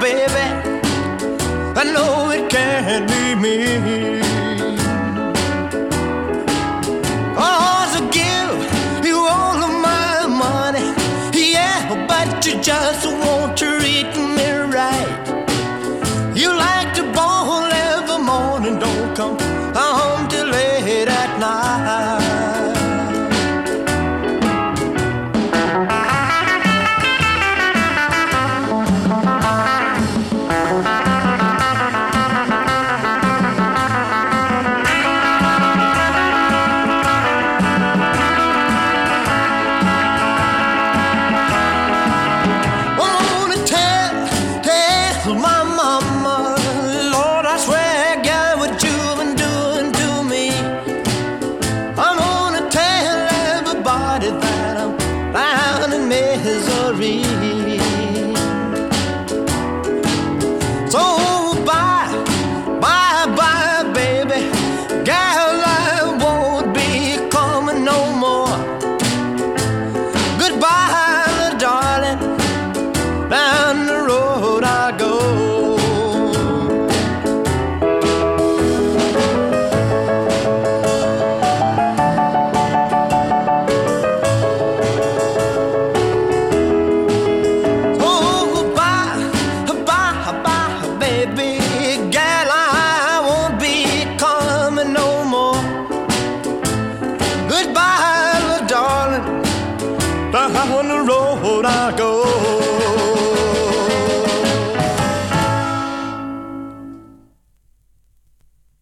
baby. I know it can't be me. Oh, to give you all of my money, yeah, but you just won't treat me right. You like to ball every morning, don't come home till late at night. So bye, bye, bye, baby. Girl, I won't be coming no more. Goodbye, darling. Down the road I go. On the road I go.